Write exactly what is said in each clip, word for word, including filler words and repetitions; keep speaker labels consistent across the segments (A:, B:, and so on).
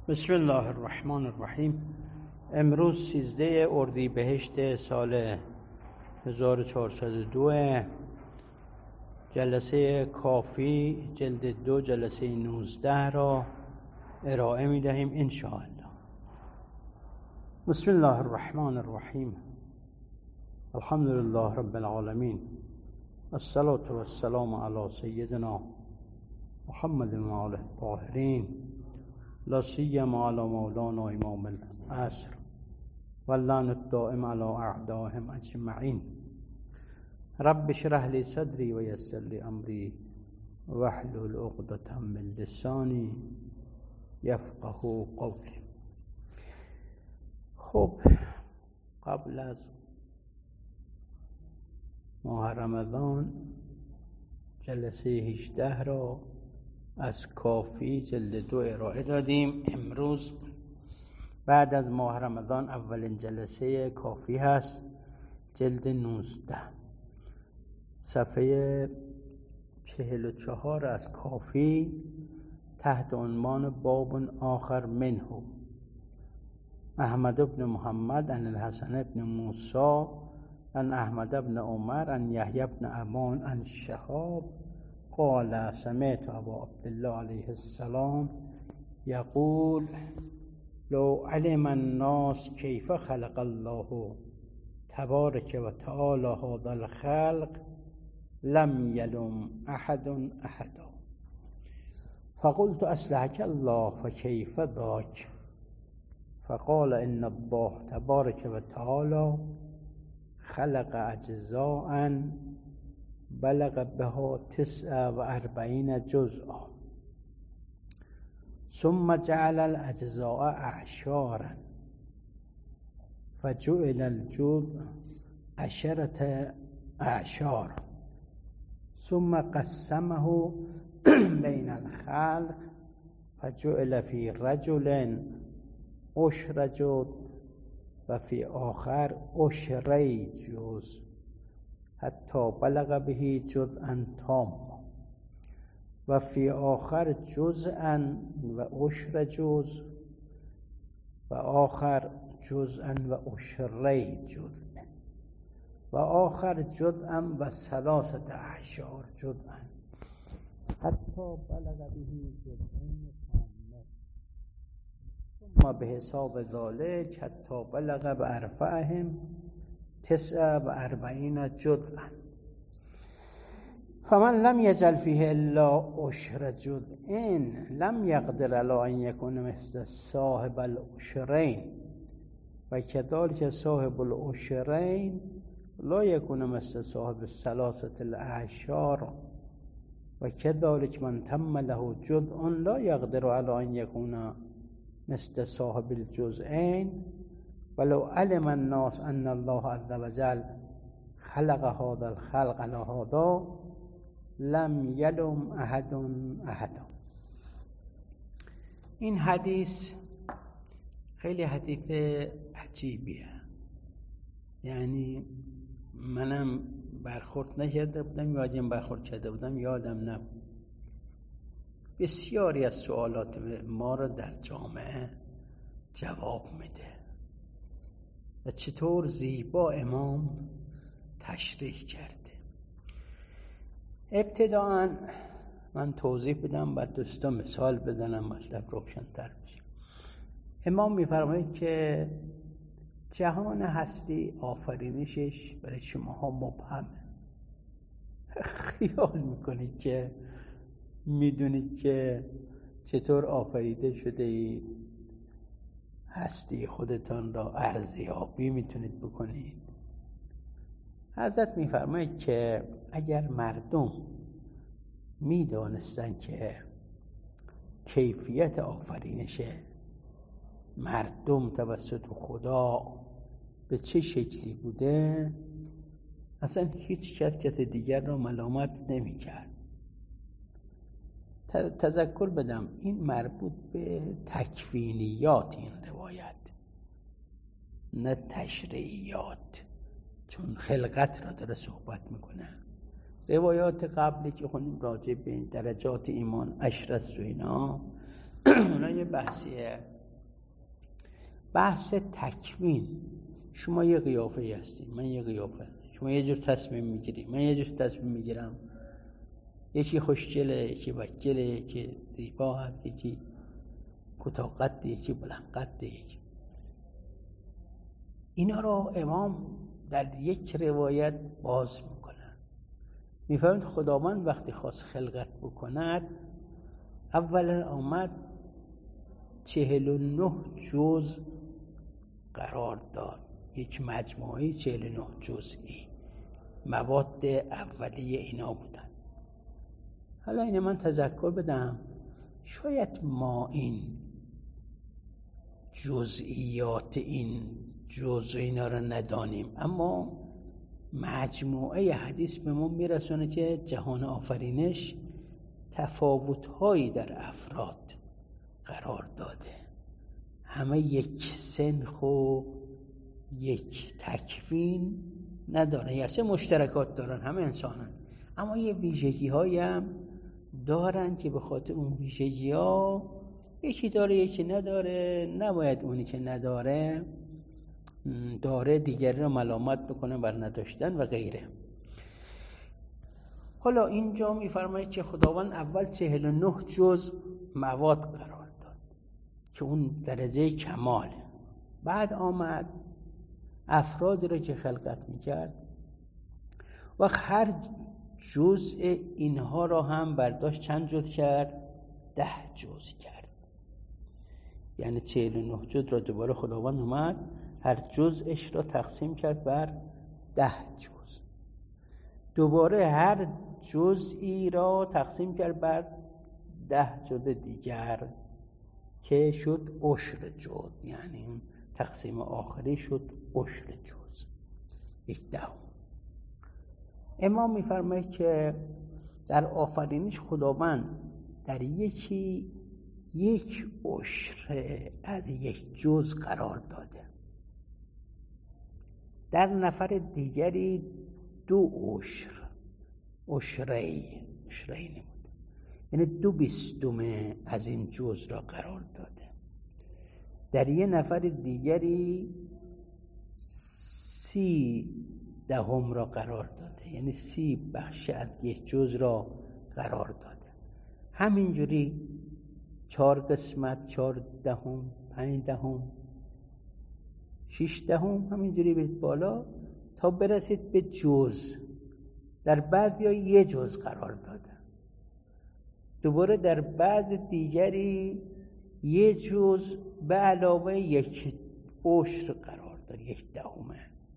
A: بسم الله الرحمن الرحیم. امروز سیزده اردیبهشت سال هزار و چهارصد و دو، جلسه کافی جلد دو جلسه نوزده را ارائه می دهیم انشاءالله. بسم الله الرحمن الرحیم. الحمد لله رب العالمین، الصلاة والسلام علی سیدنا محمد و آله الطاهرین، لا سیما علی مولانا امام العصر واللعن الدائم علی اعدائهم اجمعین. رب اشرح لی صدری و یسر لی امری واحلل عقدة من لسانی یفقهوا قولی. خب، قبل از ماه رمضان جلسه هجده را از کافی جلد دو ارائه دادیم. امروز بعد از ماه رمضان اولین جلسه کافی هست، جلد نوزده، صفحه چهل و چهار از کافی، تحت عنوان باب آخر منه. احمد بن محمد عن الحسن بن موسی عن احمد بن عمر عن یحیی بن امان عن شهاب قال سمعت ابا عبدالله علیه السلام یقول لو علم الناس کیف خلق الله تبارک و تعالی هذا الخلق لم یلم احد احدا فقلت اصلحك الله فكيف ذاك فقال ان الله تبارک و تعالی خلق اجزاء بلغ بها تسع و اربعین جزءا ثم جعل الاجزاء اعشارا فجعل الجزء عشرة اعشار ثم قسمه بين الخلق فجعل في رجل عشر جزء و فی آخر عشری جزء حتی بلغ به جزءا تاما و فی آخر جزءا و عشر جزء و آخر جزءا و عشری جزء و آخر جزءا و ثلاثة اعشار جزءا حتی بلغ به جزءین تاما ثم به حساب ذلك حتی بلغ بارفعهم تسع و اربعین جزءا فمن لم يجعل فيه الا عشر جزء لم يقدر على ان يكون مثل صاحب العشرين و كذلك صاحب العشرين لا يكون مثل صاحب الثلاثة الاعشار و كذلك من تم له جزء لا يقدر على ان يكون مثل صاحب الجزئين ولو علم الناس ان الله عز وجل خلق هذا الخلق على هذا لم یلم احد احدا. این حدیث خیلی حدیث عجیبیه، یعنی منم برخورد نکرده بودم، یادم برخورد کرده بودم یادم نبود. بسیاری از سوالات ما را در جامعه جواب میده و چطور زیبا امام تشریح کرده. ابتداءً من توضیح بدم بعد دوستا مثال بدنم مطلب روشن‌تر بشه. امام می‌فرماید که جهان هستی آفرینشش برای شماها مبهمه. خیال میکنید که میدونید که چطور آفریده شده اید، هستی خودتان را ارزیابی میتونید بکنید. حضرت میفرماید که اگر مردم میدانستن که کیفیت آفرینش مردم توسط خدا به چه شکلی بوده، اصلا هیچ شرکت دیگر را ملامت نمی کرد. تذکر بدم این مربوط به تکوینیات این روایت، نه تشریعیات، چون خلقت را داره صحبت میکنه. روایات قبلی که خونیم راجع به درجات ایمان، اشرس و اینا، اونا یه بحثیه بحث تکوین. شما یه قیافه هستی، من یه قیافه، شما یه جور تصمیم میگیری، من یه جور تصمیم میگیرم. یکی خوشگله، یکی بدگله، یکی زیبا هست، یکی کوتاه قد، یکی بلند قد. یکی اینا رو امام در یک روایت باز میکنه. میفهمید خداوند وقتی خواست خلقت بکند اولا آمد چهل و نه جز قرار داد، یک مجموعه چهل و نه جزئی مواد اولیه اینا بودن. حالا اینه من تذکر بدم، شاید ما این جزئیات این جزء اینا رو ندانیم، اما مجموعه حدیث به ما میرسونه که جهان آفرینش تفاوت‌هایی در افراد قرار داده. همه یک سنخ و یک تکوین ندارن، یعنی مشترکات دارن، همه انسانن، اما یه ویژگی‌هایی هم دارن که به خاطر اون ویژگی‌ها یکی داره یکی نداره، نباید اونی که نداره داره دیگری رو ملامت بکنه بر نداشتن و غیره. حالا اینجا میفرماید که خداوند اول چهل و نه جز مواد قرار داد که اون درجه کماله. بعد آمد افرادی رو که خلقت میکرد و هر جزء اینها را هم برداشت چند جز کرد؟ ده جز کرد. یعنی چهل و نه جز را دوباره خداوند اومد هر جزءش را تقسیم کرد بر ده جز. دوباره هر جزئی را تقسیم کرد بر ده جز دیگر که شد عشر جز، یعنی اون تقسیم آخری شد عشر جز، یک دهم. امام میفرماید که در آفرینش خداوند در یکی یک عشر از یک جز قرار داده، در نفر دیگری دو عشر، عشری عشرین بود، یعنی دو بیستم از این جز را قرار داده. در یه نفر دیگری سی دهم را قرار داده، یعنی سی بخش از یک جز را قرار داده. همینجوری چهار قسمت، چهار دهم، پنج دهم، شش دهم، همینجوری برید بالا تا برسید به جز. در بعد یا یه جز قرار داده، دوباره در بعض دیگری یه جز به علاوه یک عشر قرار داد، یک دهمه.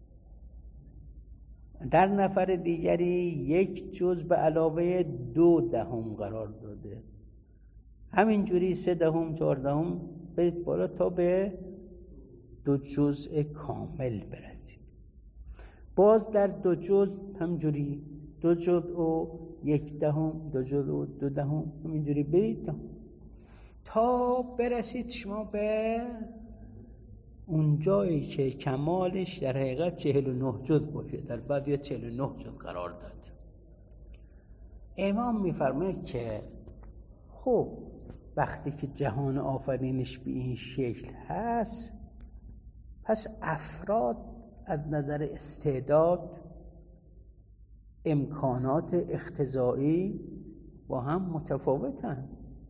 A: در نفر دیگری یک جز به علاوه دو دهم قرار داده. همینجوری سه دهم، چهار دهم برید بالا تا به دو جزء کامل برسید. باز در دو جزء همینجوری دو جزء و یک دهم، دو جزء و دو دهم، همینجوری برید تا برسید شما به اون جایی که کمالش در حقیقت چهل و نه جزء باشه، در بعد یا چهل و نه جزء قرار داده. امام میفرماید که خب وقتی که جهان آفرینش به این شکل هست، پس افراد از نظر استعداد، امکانات اقتضایی با هم متفاوتن،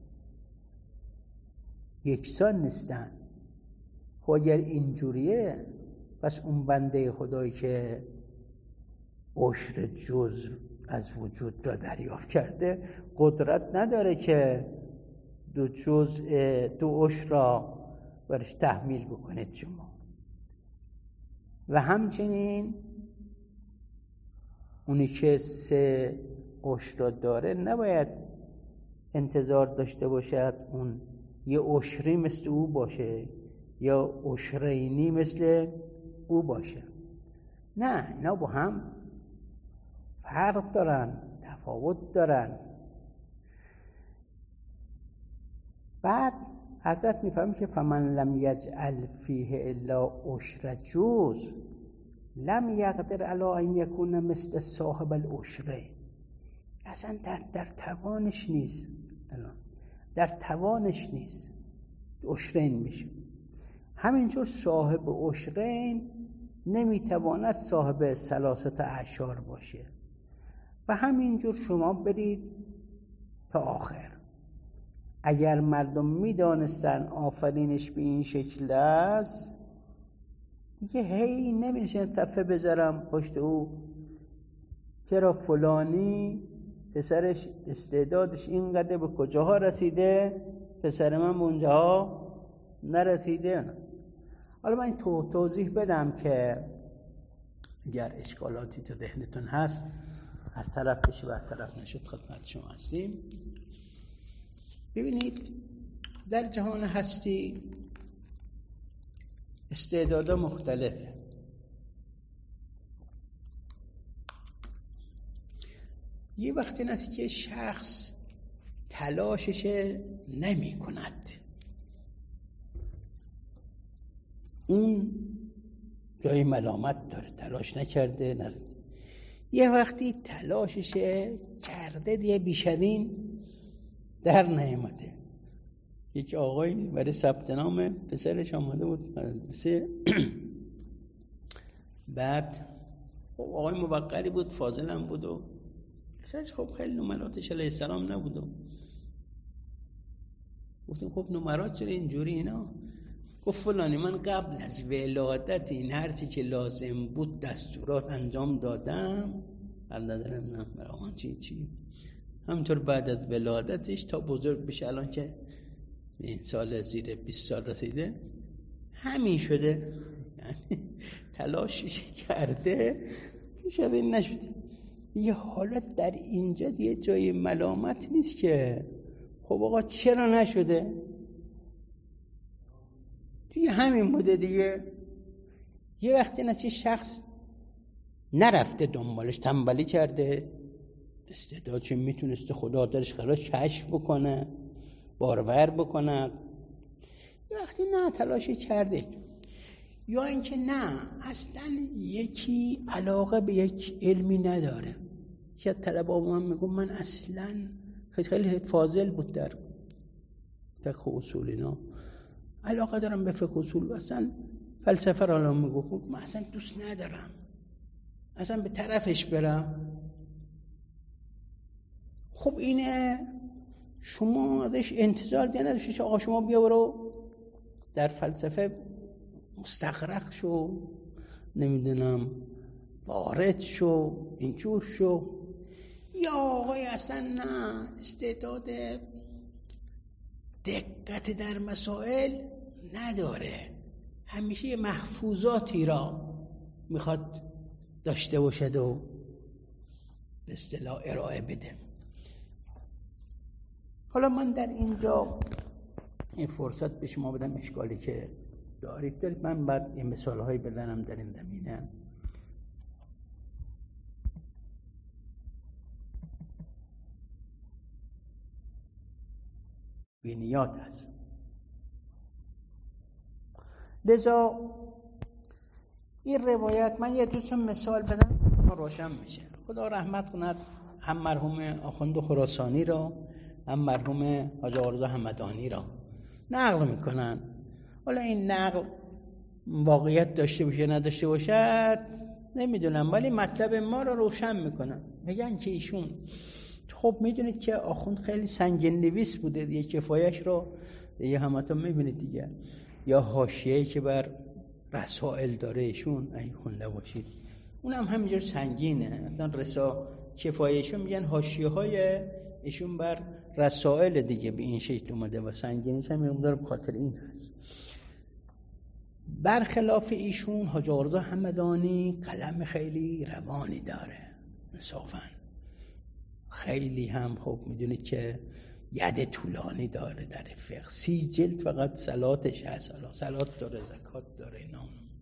A: یکسان نیستن. خب اگر اینجوریه پس اون بنده خدایی که عشر جز از وجود را دریافت کرده قدرت نداره که دو جز دو عشر را برش تحمیل بکنید شما. و همچنین اونی که سه عشر را داره نباید انتظار داشته باشد اون یه عشری مثل او باشه یا عشرینی مثل او باشه. نه، اینا با هم فرق دارن، تفاوت دارن. بعد حضرت میفهمه که فمن لم یجعل فیه الا عشر جز لم یقدر علی ان یکون مثل صاحب العشرین. اصلا در, در توانش نیست، الان در توانش نیست عشرین میشه. همینجور صاحب عشرین نمیتواند صاحب ثلاثت اعشار باشه و همینجور شما برید تا آخر. اگر مردم میدانستن آفرینش به این شکل است دیگه هی نمیشه تفه بذارم پشت او چرا فلانی پسرش استعدادش اینقدر به کجاها رسیده پسر من به اونجاها نرسیده. حالا من تو توضیح بدم که اگر اشکالاتی تو ذهنتون هست از طرف بشه و از طرف نشد خدمت شما هستیم. ببینید در جهان هستی استعدادها مختلفه. یه وقتی هست که شخص تلاشش نمی کند، اون جای ملامت داره، تلاش نکرده نرسید. یه وقتی تلاشش کرده دیگه بیشترین در نیامده. یک آقای برای ثبت نام پسرش آمده بود مدرسه بعد آقای موقری بود، فاضل هم بود و پسرش خب خیلی نمراتش علیه السلام نبود و گفتیم خب نمرات چرا اینجوری اینا؟ گفت فلانی من قبل از ولادت این هرچی که لازم بود دستورات انجام دادم الان نمیدونم برای چی چی همینطور بعد از ولادتش تا بزرگ بشه الان که این سال زیر بیست سال رسیده همین شده، یعنی تلاشش کرده شده نشده. یه حالت در اینجا یه جای ملامت نیست که خب آقا چرا نشده دیگه همین بوده دیگه. یه وقتی نچه شخص نرفته دنبالش، تنبلی کرده، استعدادش میتونسته خدا درش قرار کشف بکنه بارور بکنه، یه وقتی نه تلاشی کرده، یا اینکه نه اصلا یکی علاقه به یک علمی نداره. شاید طلبه هم میگم من اصلا خیلی فاضل بود در فقه اصول اینا، علاقه دارم به فقه اصول، اصلا فلسفه را الان میگم من اصلا دوست ندارم اصلا به طرفش برم. خب اینه شما ازش انتظار دیگه نداشتید آقا شما بیا برو در فلسفه مستغرق شو، نمیدونم وارد شو، اینجور شو. یا آقای اصلا نه استعداد دقت در مسائل نداره، همیشه محفوظاتی را میخواد داشته باشد و به اصطلاح ارائه بده. حالا من در اینجا این فرصت به شما بدم اشکالی که دارید دارید من بعد این مثال هایی بدنم در این زمینه. بینیات هست. لذا این روایت من یه دوستون مثال بدم روشن میشه. خدا رحمت کند هم مرحوم آخوند خراسانی را هم مرحوم حاج آقا رضا همدانی را نقل میکنن. حالا این نقل واقعیت داشته باشه نداشته باشد نمیدونم، ولی مطلب ما رو روشن میکنن. میگن که ایشون خب میدونید که آخوند خیلی سنگین نویس بوده دیگه، کفایش رو دیگه همتون میبینید دیگه، یا حاشیه‌ای که بر رسائل داره ایشون اگه خونده باشید اونم همینجور سنگینه. مثلا رسا کفایشون میگن حاشیه‌های ایشون بر رسائل دیگه به این شکل اومده و سنگینش هم میگم به خاطر این هست. برخلاف ایشون حاج آقا رضا همدانی قلم خیلی روانی داره، انصافا خیلی هم خب میدونید که ید طولانی داره در فقه، سی جلد فقط صلاتش هست، صلات داره زکات داره اینا.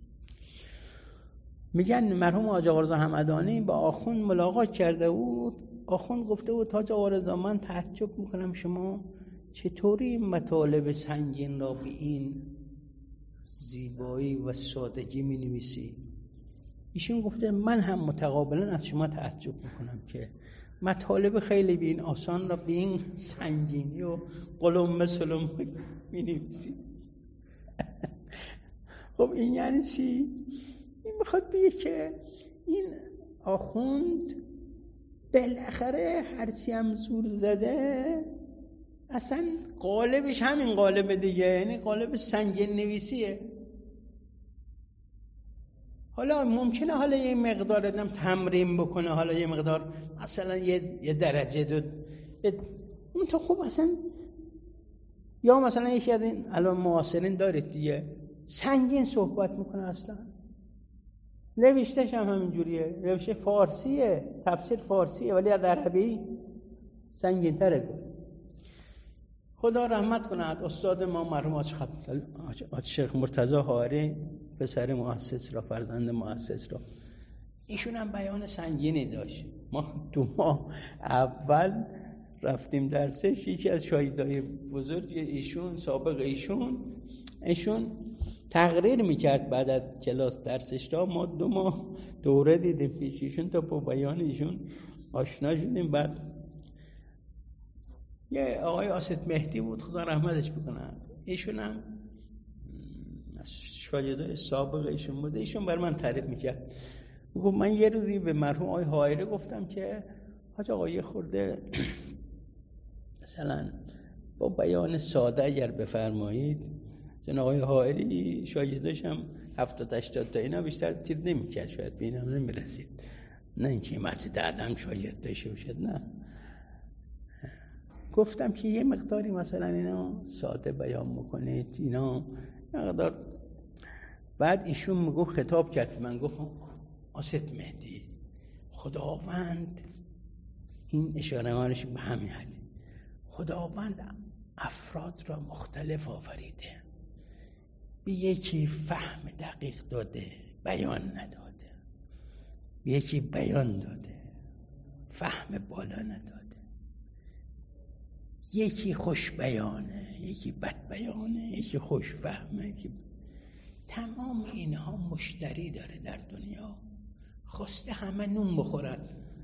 A: میگن مرحوم حاج آقا رضا همدانی با آخوند ملاقات کرده بود، آخوند گفته بود حاج آقا رضا من تعجب میکنم شما چطوری این مطالب سنگین را به این زیبایی و سادگی می نویسی؟ ایشون گفته من هم متقابلا از شما تعجب میکنم که مطالب خیلی به این آسان را به این سنگینی و قلم سلم می نویسی. خب این یعنی چی؟ این میخواد بگه که این آخوند بالاخره هرچی هم زور زده اصلا قالبش همین قالب دیگه، یعنی قالب سنگین نویسیه. حالا ممکنه حالا یه مقدار آدم تمرین بکنه، حالا یه مقدار مثلا یه, یه درجه دو اون تا خوب اصلا، یا مثلا یکی از این الان معاصرین دارید دیگه سنگین صحبت میکنه، اصلا نوشتهش هم همینجوریه، نوشته فارسیه، تفسیر فارسیه ولی از عربی سنگین تره. خدا رحمت کند استاد ما مرحوم آقای شیخ مرتضی حائری، پسر مؤسس را، فرزند مؤسس را، ایشون هم بیان سنگینی داشت. ما دو ماه اول رفتیم درسش، یکی از شاگردای بزرگ ایشون، سابق ایشون ایشون تقریر میکرد بعد از کلاس درسش را. ما دو ماه دوره دیدیم پیش ایشون تا با بیان ایشون آشنا شدیم. بعد یه آقای آسد مهدی بود، خدا رحمتش بکنه، ایشون هم شاگردای سابق ایشون بود. ایشون بر من تعریف میکرد، گفت من یه روزی به مرحوم آقای حائری گفتم که حاج آقا یه خورده مثلا با بیان ساده اگر بفرمایید. چون آقای حائری شاگرداش هم هفتاد هشتاد تا اینا بیشتر چیز نمیکرد، شاید به اینم نمیرسید، نه اینکه مت دادم شاگرد داشته باشد، نه. گفتم که یه مقداری مثلا اینا ساده بیان میکنید اینا مقدار. بعد ایشون میگو خطاب کرد من، گفت آسد مهدی خداوند، این اشاره مانش به همین حدی، خداوند افراد را مختلف آفریده، به یکی فهم دقیق داده بیان نداده، به یکی بیان داده فهم بالا نداده، یکی خوش بیانه یکی بد بیانه، یکی خوش فهمه یکی. تمام اینها مشتری داره در دنیا، خواسته همه نون بخورن.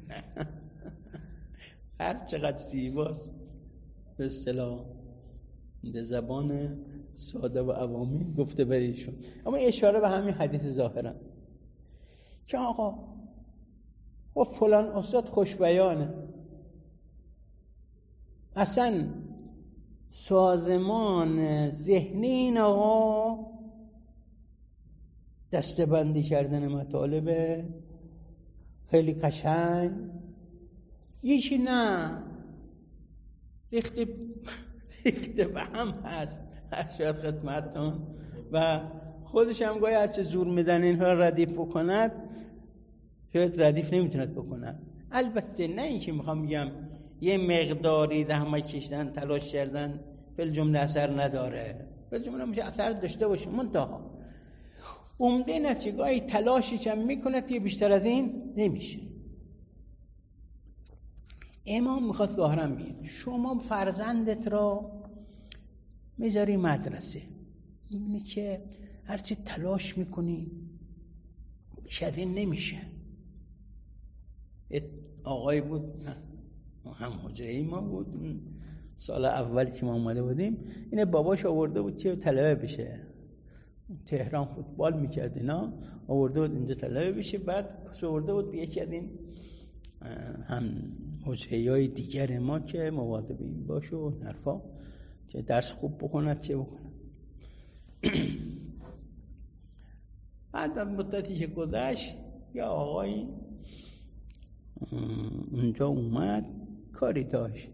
A: هر چقدر زیباست به اصطلاح به زبان ساده و عوامی گفته بریشون، اما اشاره به همین حدیث ظاهرا که آقا و فلان استاد خوش بیانه، اصلا سازمان ذهنی این آقا دسته‌بندی کردن مطالب خیلی قشنگ، یکی نه ریخته ریخته به هم هست ارشاد خدمتتون، و خودش هم گاهی هرچه زور میدن اینها ردیف بکند شاید ردیف نمیتوند بکند. البته نه اینکه میخوام بگم یه مقداری زحمت کشیدن تلاش کردن فل جمله اثر نداره، فل جمله میشه اثر داشته باشه، منتها عمده نتیجه گاهی تلاشی چم میکنه که بیشتر از این نمیشه. امام میخواد ظاهرا بگید شما فرزندت را میذاری مدرسه، میبینی که هرچی تلاش میکنی بیش از این نمیشه. آقای بود هم حجره ما بود، سال اولی که ما اومده بودیم، اینه باباش آورده بود که طلبه بشه، تهران فوتبال میکرد اینا، آورده بود اینجا طلبه بشه. بعد پس آورده بود به یکی از این هم حجره‌های دیگر ما که مواظب این باشه و حرفا که درس خوب بخوند چه بخوند. بعد از مدتی که گذشت یا آقای اونجا اومد کاری داشت،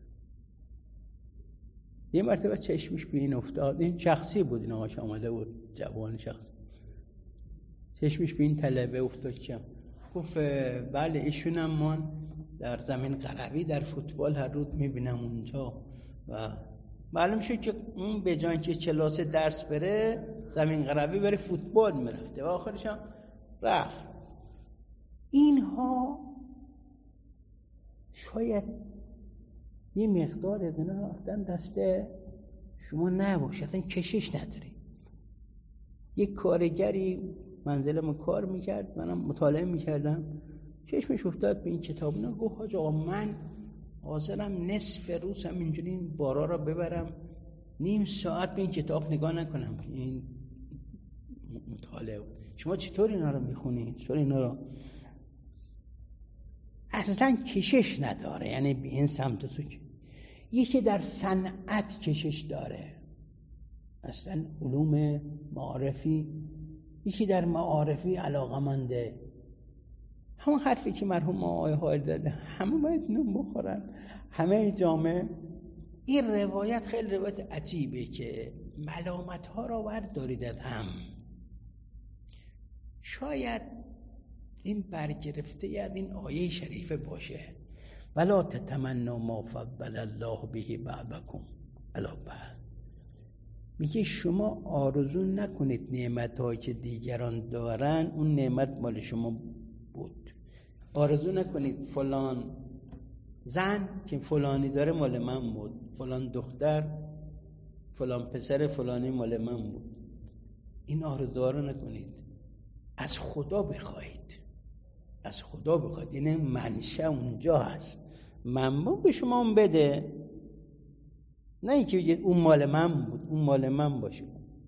A: یه مرتبه چشمش به این افتاد، این شخصی بود، این آقاش آمده بود جوان شخصی، چشمش به این طلبه افتاد که گفت بله ایشونم من در زمین غربی در فوتبال هر روز میبینم اونجا، و معلوم شد که اون به جای که کلاس درس بره زمین غربی بره فوتبال میرفته و آخرش هم رفت. اینها شاید یه مقدار از اینا رفتن دست شما نباشه، اصلا کشش نداری. یک کارگری منزلمون کار میکرد، منم مطالعه میکردم، چشمش افتاد به این کتاب، نه گفت حاج آقا من حاضرم نصف روز هم اینجوری این بارا را ببرم نیم ساعت به این کتاب نگاه نکنم، این مطالعه بود. شما چطور اینا رو میخونید؟ چطور اینا رو اصلا کشش نداره، یعنی به این سمت سو. یکی در صنعت کشش داره، اصلا علوم معارفی، یکی در معارفی علاقمنده. همون حرفی که مرحوم آقای حائل زده، همه باید نون بخورن، همه جامعه. این روایت خیلی روایت عجیبه که ملامت ها را بردارید از هم. شاید این برگرفته از این آیه شریفه باشه، ولا تتمنوا ما فضل الله به بعضکم علی بعض. میگه شما آرزو نکنید نعمت‌هایی که دیگران دارن اون نعمت مال شما بود. آرزو نکنید فلان زن که فلانی داره مال من بود، فلان دختر، فلان پسر فلانی مال من بود. این آرزوها رو نکنید، از خدا بخواید، از خدا بخواید. یعنی منشأ اونجا هست، منبع به شما اون بده، نه اینکه بگید اون مال من بود، اون مال من باشه.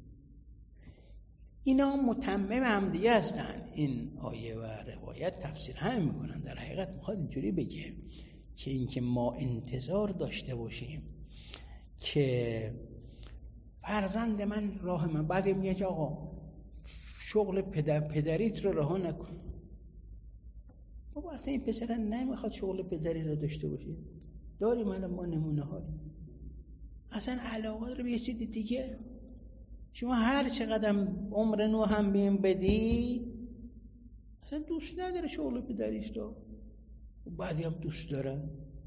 A: اینا متمم هم دیگه هستن. این آیه و روایت تفسیر هم میکنن. در حقیقت میخواد اینجوری بگه که اینکه ما انتظار داشته باشیم که فرزند من راه من، بعد میگه که آقا شغل پدر پدریت رو رها نکن. بابا اصلا این پسر نمیخواد شغل پدری رو داشته باشه. داریم الان ما نمونه هایی، اصلا علاقه رو به یه چیز دیگه. شما هر چقدر عمر نو هم بیم بدی، اصلا دوست نداره شغل پدریش رو، بعدی هم دوست داره.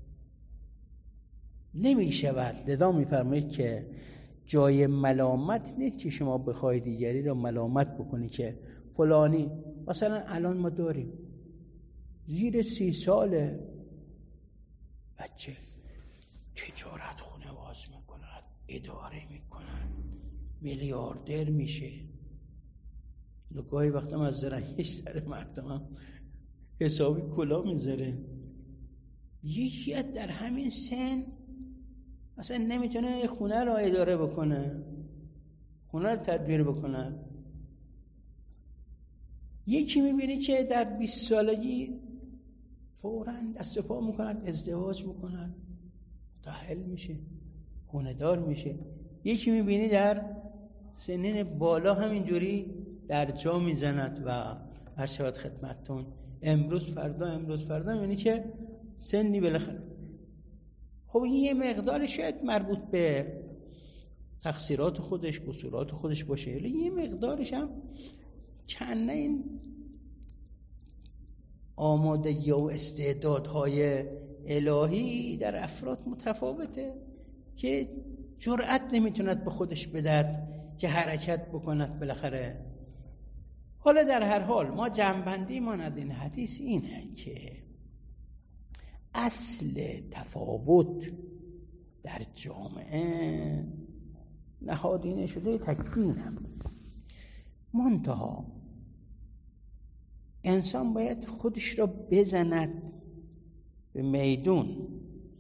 A: نمیشود. لذا میفرمایید که جای ملامت نیست که شما بخواید دیگری رو ملامت بکنی که فلانی. مثلا الان ما داریم زیر سی ساله بچه تجارت خونه باز میکنن، اداره میکنن، میلیاردر میشه. گاهی وقتا از زرنگش سر مردم هم حسابی کلا میذاره. یکی در همین سن اصلا نمیتونه خونه رو اداره بکنه، خونه رو تدبیر بکنه. یکی میبینی که در بیست سالگی فوراً دست و پا میکنن، ازدواج میکنن، متأهل میشه، خونه دار میشه. یکی میبینی در سنین بالا همینجوری در جا میزند و هر شود خدمتتون امروز فردا امروز فردا میبینی که سنی بالاخره. خب یه مقدار شاید مربوط به تقصیرات خودش، قصورات خودش باشه، ولی یه مقدارش هم چند این آمادگی و استعدادهای الهی در افراد متفاوته که جرأت نمیتوند به خودش بدهد که حرکت بکند بالاخره. حالا در هر حال ما جنبندی ما از این حدیث اینه که اصل تفاوت در جامعه نهادینه شده تکوین هم. منتها انسان باید خودش را بزند به میدون.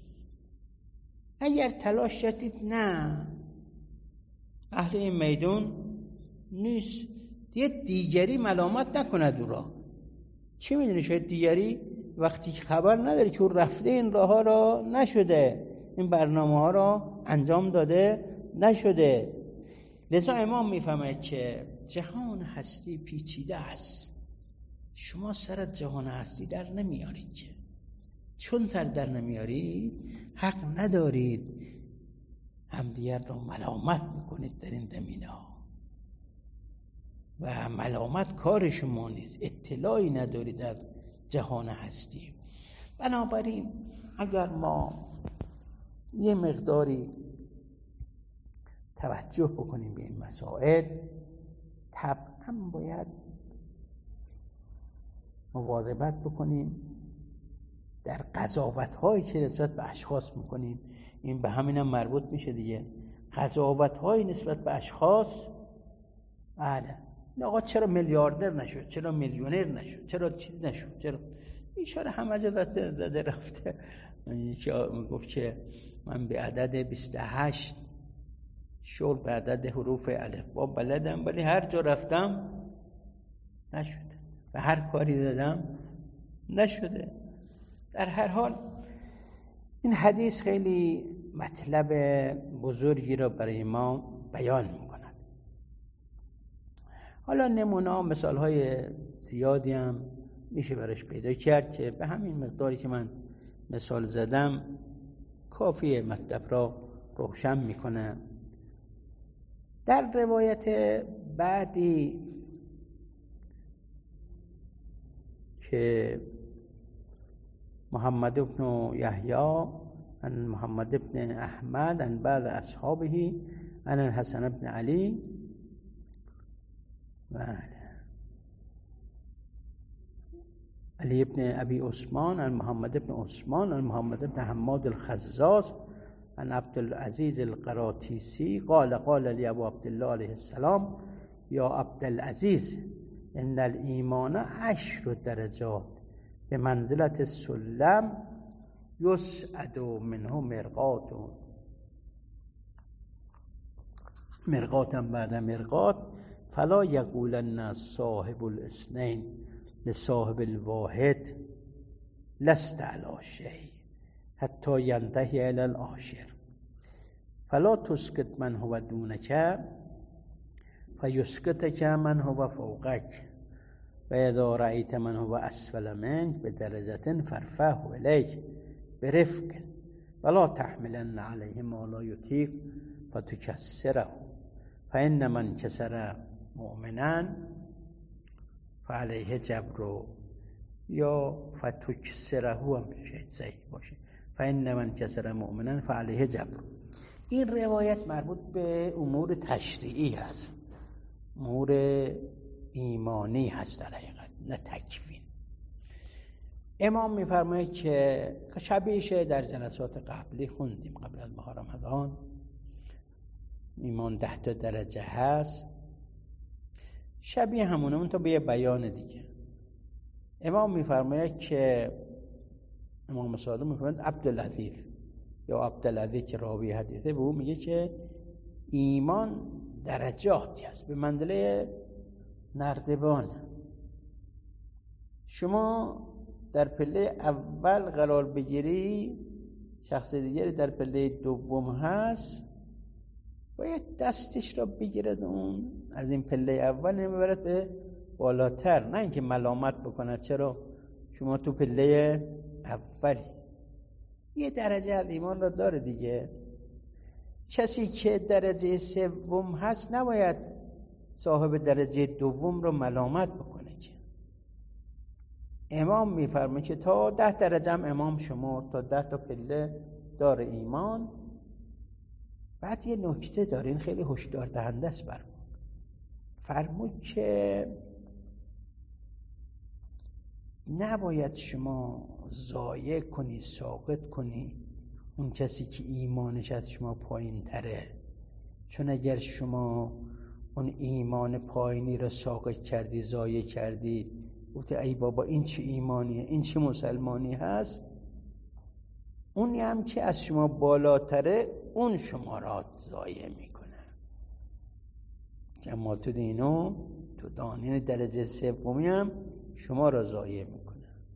A: اگر تلاش کردید نه اهل این میدون نیست، دیگه دیگری ملامت نکند او را. چی میدونی؟ شاید دیگری وقتی خبر نداره که او رفته این راه ها را نشده، این برنامه ها را انجام داده نشده. لذا امام میفهمه که جهان هستی پیچیده است. شما سر از جهان هستی در نمیارید که، چون تر در نمیارید حق ندارید همدیگر را ملامت میکنید در این زمینه ها. و ملامت کار شما نیست، اطلاعی ندارید از جهان هستی. بنابراین اگر ما یه مقداری توجه بکنیم به این مسائل، طبعا باید مواظبت بکنیم در قضاوت هایی که نسبت به اشخاص میکنیم. این به همین هم مربوط میشه دیگه، قضاوت هایی نسبت به اشخاص. بله آقا چرا میلیاردر نشد، چرا میلیونر نشد، چرا چیز نشد، چرا اشاره همه جا داده رفته. که گفت که من به عدد بیست و هشت شغل به عدد حروف الفبا بلدم، ولی هر جا رفتم نشده و هر کاری زدم نشده. در هر حال این حدیث خیلی مطلب بزرگی را برای ما بیان می‌کند. حالا نمونه ها مثال های زیادی هم میشه برش پیدا کرد که به همین مقداری که من مثال زدم کافیه مطلب را روشن میکنه. در روایت بعدی که محمد بن یحیی عن محمد بن احمد عن بعض اصحابه عن الحسن بن علی علی بن ابی عثمان عن محمد بن عثمان عن محمد بن حماد الخزاز عن عبد العزیز القراطیسی قال قال لی ابو عبدالله علیه السلام یا عبد العزیز ان الایمان عشر درجات به منزلت السلم یسعد منه مرقات مرقاتا بعد مرقات فلا یقولن صاحب الاثنین لصاحب الواحد لست علی شیء حتی ینتهی الی العاشر فلا تسکت من هو دونک فیسکتک من هو فوقک و اذا رأیت من هو اسفل منک بدرجة فارفعه الیک برفق ولا تحملن علیه ما لا یطیق فتکسره فإن من کسر مؤمنا فعلیه جبر یا فتکسره هم شاید صحیح باشه فإن من کسر مؤمنا فعلیه جبر. این روایت مربوط به امور تشریعی هست، امور ایمانی هست در حقیقت، نه تکوین. امام میفرماید که شبیهش در جلسات قبلی خوندیم قبل از ماه رمضان، ایمان ده تا درجه هست، شبیه همونه اون تا به یه بیان دیگه. امام میفرماید که امام صادق میفرماید عبدالعزیز یا عبدالعزیز که راوی حدیثه به او میگه که ایمان درجاتی هست به منزله نردبان. شما در پله اول قرار بگیری، شخص دیگری در پله دوم هست، باید دستش را بگیرد اون از این پله اول نمیبرد به بالاتر، نه اینکه ملامت بکند چرا شما تو پله اولی. یه درجه از ایمان را داره دیگه. کسی که درجه سوم هست نباید صاحب درجه دوم رو ملامت بکنه که. امام میفرمه که تا ده درجه هم امام شما تا ده تا پله داره ایمان. بعد یه نکته داره، این خیلی هشدار دهنده است برمون. فرمود که نباید شما ضایع کنی، ساقط کنی اون کسی که ایمانش از شما پایین تره، چون اگر شما اون ایمان پایینی رو ساقط کردی، ضایع کردی، گفتی ای بابا این چه ایمانیه، این چه مسلمانی هست، اونی هم که از شما بالاتره اون شما را ضایع میکنه. اما تو دینو تو دانین درجه سومی هم شما را ضایع میکنه.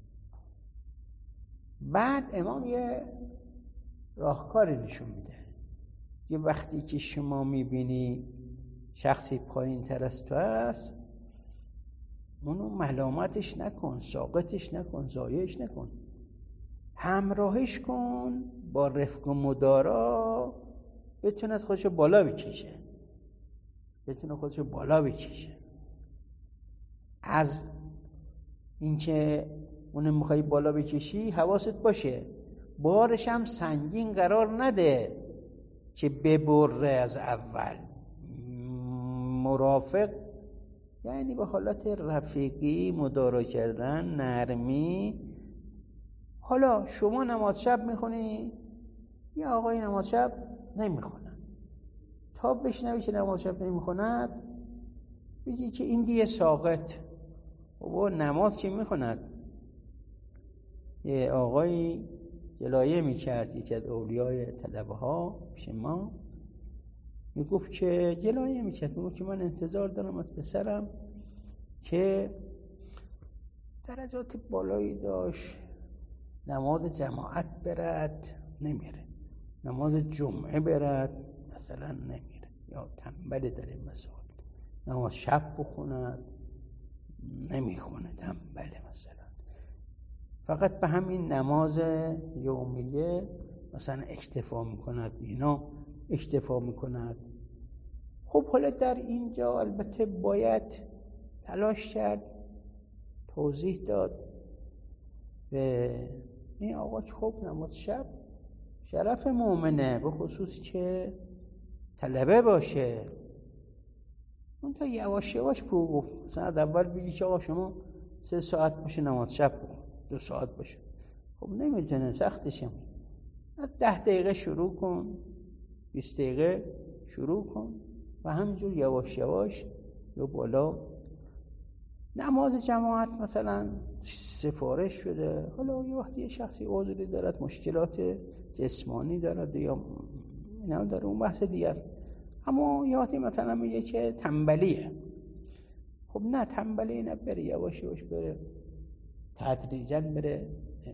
A: بعد امام یه راهکاری نشون میده، یه وقتی که شما میبینی شخصی پایین تر از تو هست، اونو ملامتش نکن، ساقطش نکن، ضایعش نکن، همراهش کن با رفق و مدارا، بتوند خودشو بالا بکشه، بتونه خودشو بالا بکشه. از اینکه اونو میخوای بالا بکشی حواست باشه بارش هم سنگین قرار نده که ببره از اول. مرافق یعنی به حالت رفیقی مدارا کردن، نرمی. حالا شما نماز شب میخونی، یا آقای نماز شب نمیخونن، تا بشنوی که نماز شب نمیخوند بگی که این دیگه ساقط و نماز که میخوند. یه آقایی جلایه میکرد یکی از اولیای طلبه ها پیش ما، میگفت که جلوی میکرد، میگفت که من انتظار دارم از پسرم که درجات بالایی داشت، نماز جماعت برد، نمیره. نماز جمعه برد، مثلا نمیره، یا تنبل در این مسائل. نماز شب بخوند، نمیخونه، تنبله مثلا. فقط به همین نماز یومیه مثلا اکتفا میکند، اینا اکتفا میکند. خب حالا در اینجا البته باید تلاش کرد، توضیح داد به این آقا که خب نماز شب شرف مؤمنه، به خصوص که طلبه باشه. اون تا یواش یواش پو گفت، مثلا اول بگی که آقا شما سه ساعت باشه نماز شب بکن، دو ساعت باشه، خب نمیتونه، سختشه. ده دقیقه شروع کن، بیست دقیقه شروع کن و همینجور یواش یواش یا بالا. نماز جماعت مثلا سفارش شده، حالا یه وقتی یه شخصی عذری دارد، مشکلات جسمانی دارد یا اینا داره، اون بحث دیگه است. اما یه وقتی مثلا میگه که تنبلیه، خب نه تنبلی نه، بره یواش یواش، بره تدریجاً، بره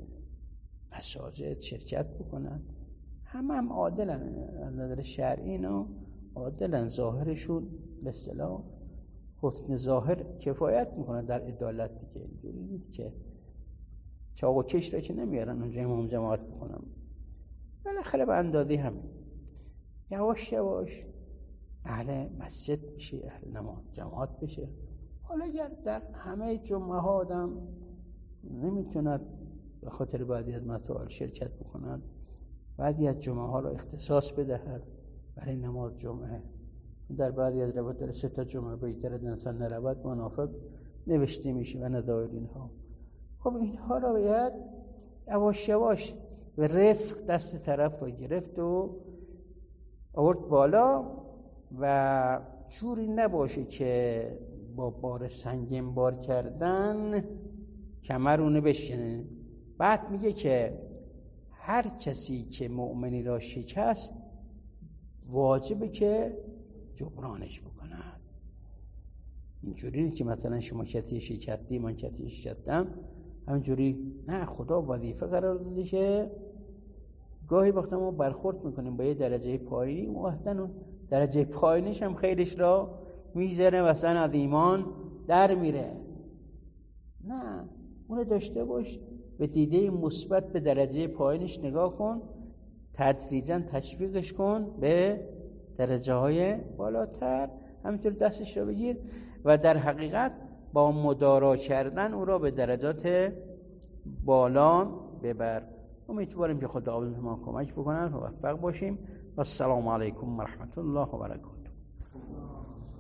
A: مساجد شرکت بکنن. همه هم عادلن از نظر شرعی، اینا عادلن، ظاهرشون به اصطلاح حسن ظاهر کفایت میکنه در عدالت دیگه. اینجوری نیست که چاق و کش را که نمیارن اونجا امام جماعت بکنم، بالاخره به اندازه هم یواش یواش اهل مسجد بشه، اهل نماز جماعت بشه. حالا اگر در همه جمعه ها آدم نمیتوند به خاطر بعضی از مسائل شرکت بکنند، بعضی از جمعه ها را اختصاص بدهد برای نماز جمعه. در بعضی از روایات در سه تا جمعه بهتر از انسان نرود، منافق نوشته میشه و ندایر اینها. خب اینها را باید یواش یواش به رفق دست طرف رو گرفت و آورد بالا و جوری نباشه که با بار سنگین بار کردن کمرونه بشکنه. بعد میگه که هر کسی که مؤمنی را شکست واجبه که جبرانش بکنن. اینجوری نیست که مثلا شما کتی شکستی من کتی شکستم، همینجوری نه. خدا وظیفه قرار داده که گاهی وقتا ما برخورد میکنیم با یه درجه پایینی، ما اصلا درجه پایینش هم خیرش را میذاره مثلا از ایمان در میره. نه، اونو داشته باش، به دیده مثبت به درجه پایینش نگاه کن، تدریجاً تشویقش کن به درجه های بالاتر، همینطور دستش رو بگیر و در حقیقت با مدارا کردن او را به درجات بالا ببر. امیدواریم که خدا به ما کمک بکنن و موفق باشیم. و السلام علیکم و رحمت الله و برکاته.